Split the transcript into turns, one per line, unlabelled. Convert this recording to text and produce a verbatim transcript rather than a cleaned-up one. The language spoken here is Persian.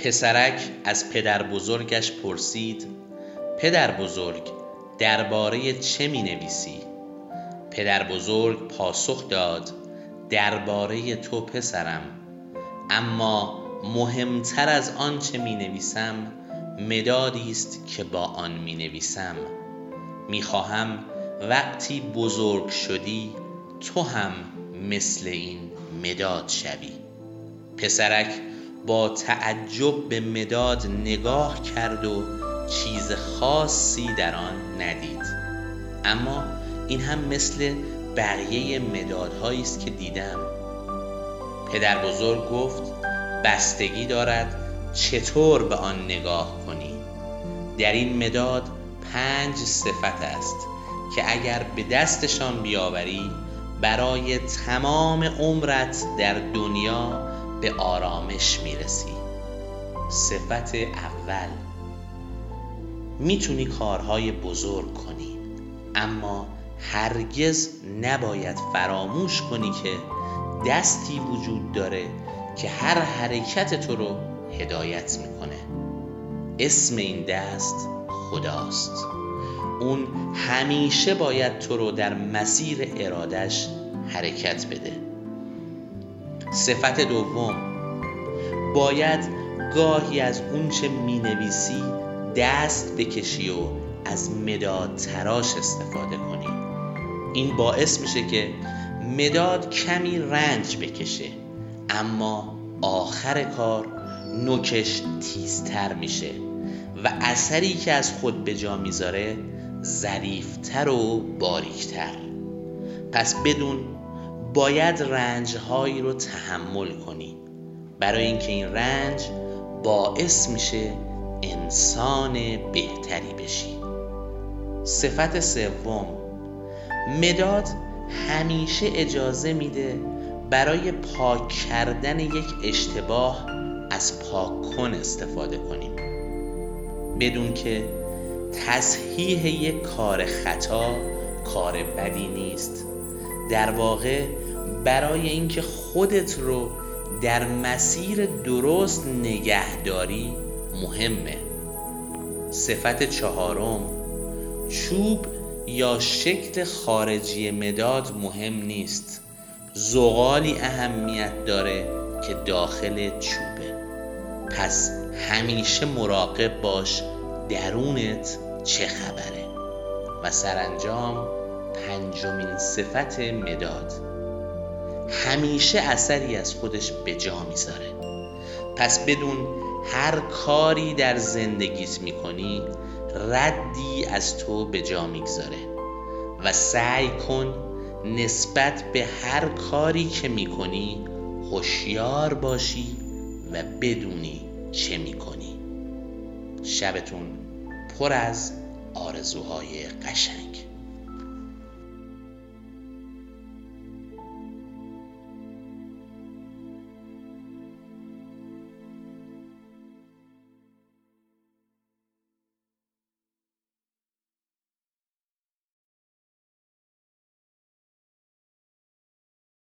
پسرک از پدر بزرگش پرسید: پدر بزرگ، درباره چه می نویسی؟ پدر بزرگ پاسخ داد: درباره تو پسرم، اما مهمتر از آن چه می نویسم مدادی است که با آن می نویسم. می خواهم وقتی بزرگ شدی تو هم مثل این مداد شوی. پسرک با تعجب به مداد نگاه کرد و چیز خاصی در آن ندید، اما این هم مثل بقیه مدادهایی است که دیدم. پدر بزرگ گفت: بستگی دارد چطور به آن نگاه کنی. در این مداد پنج صفت است که اگر به دستشان بیاوری برای تمام عمرت در دنیا به آرامش میرسی. صفت اول: میتونی کارهای بزرگ کنی، اما هرگز نباید فراموش کنی که دستی وجود داره که هر حرکت تو رو هدایت میکنه. اسم این دست خداست. اون همیشه باید تو رو در مسیر ارادش حرکت بده. صفت دوم: باید گاهی از اون چه می نویسی دست بکشی و از مداد تراش استفاده کنی. این باعث میشه که مداد کمی رنج بکشه، اما آخر کار نوکش تیزتر میشه و اثری که از خود به جا میذاره ظریفتر و باریکتر. پس بدون باید رنجهایی رو تحمل کنی، برای اینکه این رنج باعث میشه انسان بهتری بشی. صفت سوم: مداد همیشه اجازه میده برای پاک کردن یک اشتباه از پاک کن استفاده کنیم، بدون که تصحیح یک کار خطا کار بدی نیست. در واقع برای اینکه خودت رو در مسیر درست نگهداری مهمه. صفت چهارم: چوب یا شکل خارجی مداد مهم نیست، زغالی اهمیت داره که داخل چوبه. پس همیشه مراقب باش درونت چه خبره. و سرانجام پنجمین صفت مداد: همیشه اثری از خودش به جا میذاره. پس بدون هر کاری در زندگیت میکنی ردی از تو به جا میگذاره و سعی کن نسبت به هر کاری که میکنی هوشیار باشی و بدونی چه میکنی. شبتون پر از آرزوهای قشنگ.